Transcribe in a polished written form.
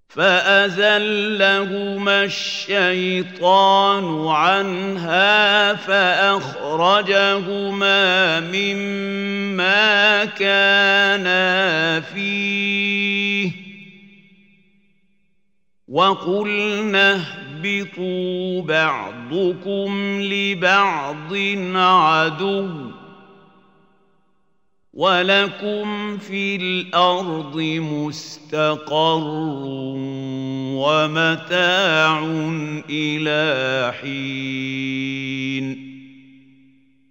فأزلهما الشيطان عنها فأخرجهما مما كانا فيه وقلنا اهبطوا بعضكم لبعض عدو ولكم في الأرض مستقر ومتاع إلى حين